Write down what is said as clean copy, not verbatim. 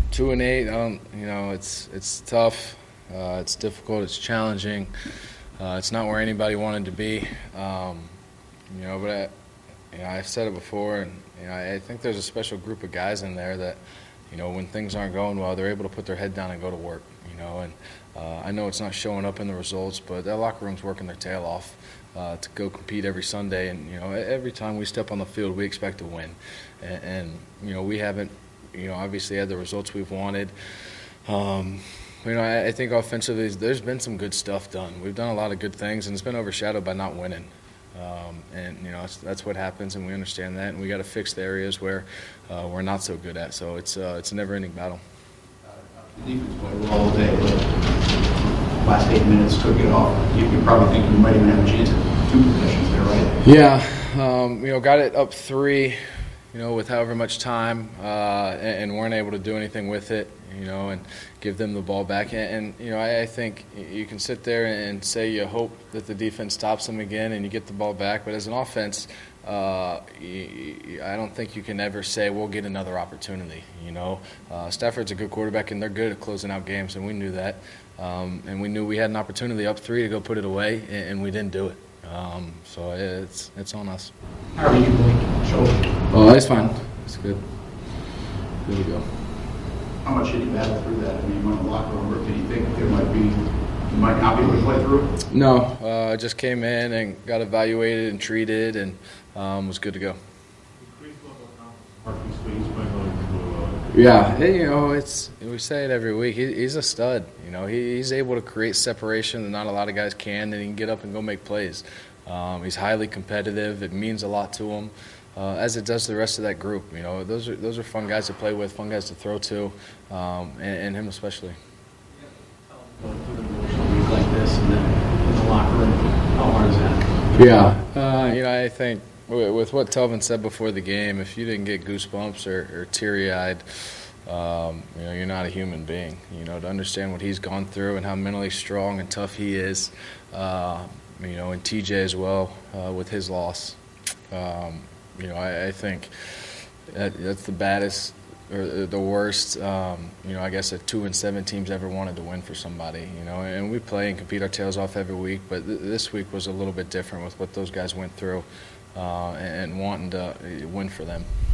2-8. It's tough. It's difficult. It's challenging. It's not where anybody wanted to be. But I've said it before, and I think there's a special group of guys in there that, when things aren't going well, they're able to put their head down and go to work. And I know it's not showing up in the results, but that locker room's working their tail off to go compete every Sunday. And every time we step on the field, we expect to win. And we haven't, obviously had the results we've wanted. I think offensively, there's been some good stuff done. We've done a lot of good things, and it's been overshadowed by not winning. That's what happens, and we understand that, and we got to fix the areas where we're not so good at. So it's a never-ending battle. The defense played well all day, but last 8 minutes took it off. You probably think you might even have a chance at 2 possessions there, right? Yeah, got it up 3, with however much time, and weren't able to do anything with it, and give them the ball back. And I think you can sit there and say you hope that the defense stops them again and you get the ball back. But as an offense, I don't think you can ever say we'll get another opportunity. Stafford's a good quarterback, and they're good at closing out games, and we knew that. And we knew we had an opportunity up 3 to go put it away, and we didn't do it. So it's on us. How are you, Blake? Shoulder? Oh, it's fine. It's good. Good to go. How much did you battle through that? I mean, you went in the locker room, or did you think you might not be able to play through it? No, I just came in and got evaluated and treated, and was good to go. Yeah, we say it every week. He's a stud. He's able to create separation that not a lot of guys can, and he can get up and go make plays. He's highly competitive. It means a lot to him, as it does to the rest of that group. Those are fun guys to play with, fun guys to throw to, and him especially. Like this, and then in the locker room, how hard is that? Yeah, I think with what Telvin said before the game, if you didn't get goosebumps or teary-eyed, you're not a human being. To understand what he's gone through and how mentally strong and tough he is, and TJ as well with his loss. I think that's the baddest or the worst. I guess a 2-7 team's ever wanted to win for somebody. And we play and compete our tails off every week, but this week was a little bit different with what those guys went through and wanting to win for them.